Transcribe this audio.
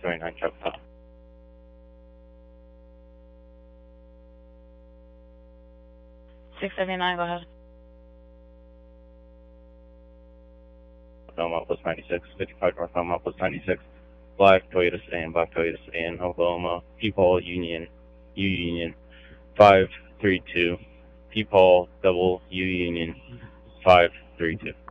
529 Choctaw. 679, go ahead. Belmont plus 96, 55 North Belmont plus 96. Black Toyota sedan, Oklahoma. Peepaw Union, U Union, 532. Peepaw double U Union, 532.